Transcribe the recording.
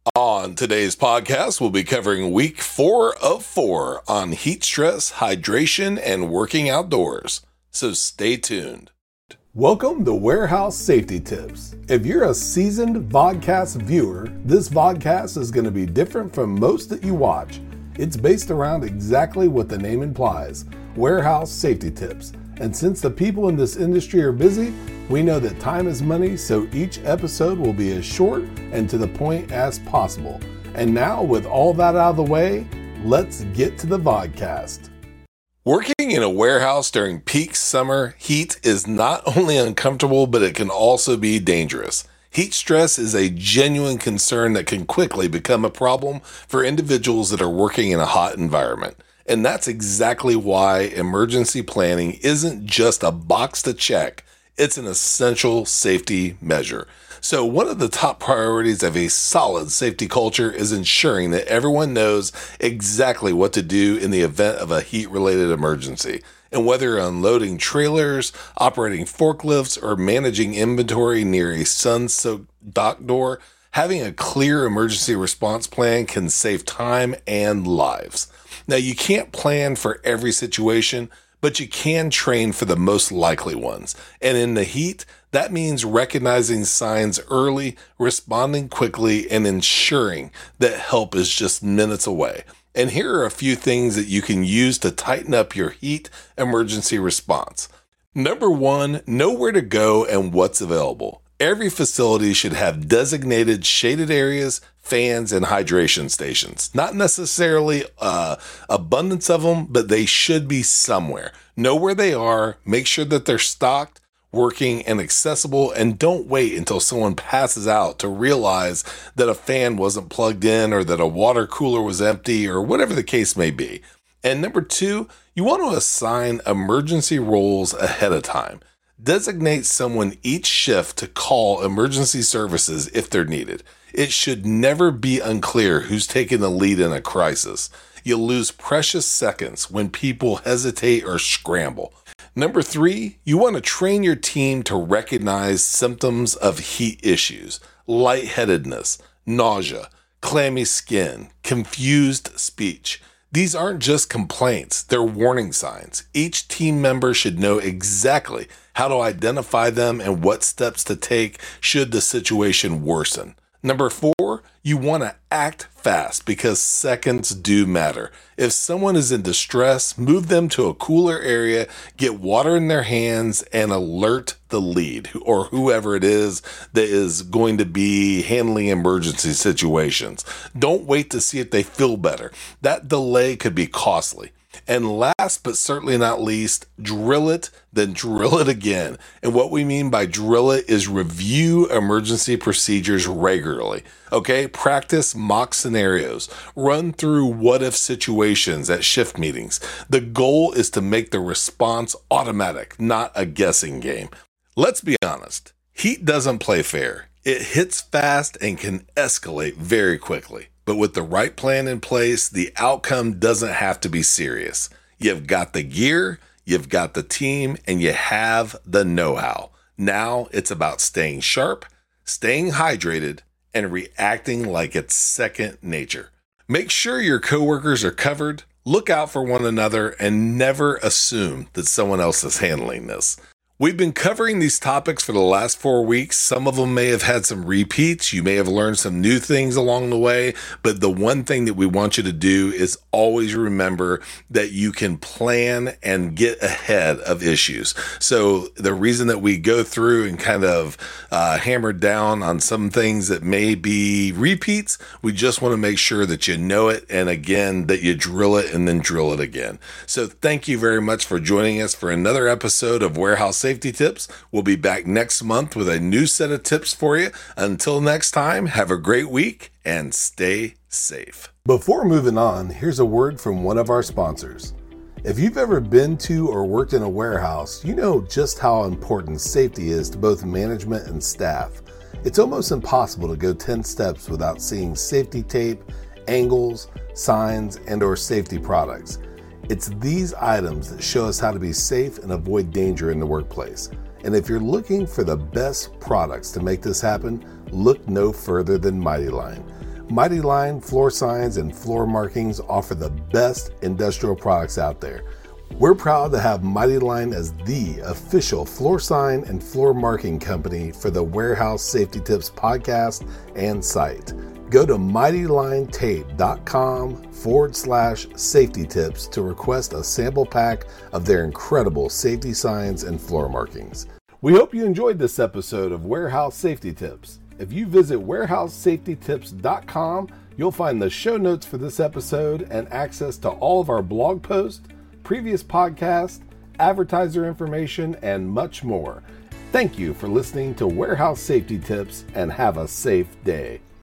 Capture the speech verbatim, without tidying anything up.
On today's podcast, we'll be covering week four of four on heat stress, hydration, and working outdoors. So stay tuned. Welcome to Warehouse Safety Tips. If you're a seasoned vodcast viewer, this vodcast is going to be different from most that you watch. It's based around exactly what the name implies, warehouse safety tips. And since the people in this industry are busy, we know that time is money, so each episode will be as short and to the point as possible. And now, with all that out of the way, let's get to the vodcast. Working in a warehouse during peak summer heat is not only uncomfortable, but it can also be dangerous. Heat stress is a genuine concern that can quickly become a problem for individuals that are working in a hot environment. And that's exactly why emergency planning isn't just a box to check. It's an essential safety measure. So one of the top priorities of a solid safety culture is ensuring that everyone knows exactly what to do in the event of a heat-related emergency. And whether you're unloading trailers, operating forklifts, or managing inventory near a sun-soaked dock door, having a clear emergency response plan can save time and lives. Now, you can't plan for every situation, but you can train for the most likely ones. And in the heat, that means recognizing signs early, responding quickly, and ensuring that help is just minutes away. And here are a few things that you can use to tighten up your heat emergency response. Number one, know where to go and what's available. Every facility should have designated shaded areas, fans, and hydration stations. Not necessarily uh, abundance of them, but they should be somewhere. Know where they are, make sure that they're stocked, working, and accessible, and don't wait until someone passes out to realize that a fan wasn't plugged in or that a water cooler was empty or whatever the case may be. And number two, you want to assign emergency roles ahead of time. Designate someone each shift to call emergency services if they're needed. It should never be unclear who's taking the lead in a crisis. You'll lose precious seconds when people hesitate or scramble. Number three, you want to train your team to recognize symptoms of heat issues, lightheadedness, nausea, clammy skin, confused speech. These aren't just complaints, they're warning signs. Each team member should know exactly how to identify them and what steps to take should the situation worsen. Number four, you want to act fast because seconds do matter. If someone is in distress, move them to a cooler area, get water in their hands, and alert the lead or whoever it is that is going to be handling emergency situations. Don't wait to see if they feel better. That delay could be costly. And last but certainly not least, drill it, then drill it again. And what we mean by drill it is review emergency procedures regularly. Okay, practice mock scenarios, run through what if situations at shift meetings. The goal is to make the response automatic, not a guessing game. Let's be honest, heat doesn't play fair. It hits fast and can escalate very quickly. But with the right plan in place, the outcome doesn't have to be serious. You've got the gear, you've got the team, and you have the know-how. Now it's about staying sharp, staying hydrated, and reacting like it's second nature. Make sure your coworkers are covered, look out for one another, and never assume that someone else is handling this. We've been covering these topics for the last four weeks. Some of them may have had some repeats. You may have learned some new things along the way, but the one thing that we want you to do is always remember that you can plan and get ahead of issues. So the reason that we go through and kind of uh, hammer down on some things that may be repeats, we just want to make sure that you know it, and again, that you drill it and then drill it again. So thank you very much for joining us for another episode of Warehouse Safety Tips. We'll be back next month with a new set of tips for you. Until next time, have a great week and stay safe. Before moving on, here's a word from one of our sponsors. If you've ever been to or worked in a warehouse, you know just how important safety is to both management and staff. It's almost impossible to go ten steps without seeing safety tape, angles, signs, and or safety products. It's these items that show us how to be safe and avoid danger in the workplace. And if you're looking for the best products to make this happen, look no further than Mighty Line. Mighty Line Floor Signs and Floor Markings offer the best industrial products out there. We're proud to have Mighty Line as the official floor sign and floor marking company for the Warehouse Safety Tips podcast and site. Go to mightylinetape.com forward slash safety tips to request a sample pack of their incredible safety signs and floor markings. We hope you enjoyed this episode of Warehouse Safety Tips. If you visit warehouse safety tips dot com, you'll find the show notes for this episode and access to all of our blog posts, previous podcasts, advertiser information, and much more. Thank you for listening to Warehouse Safety Tips and have a safe day.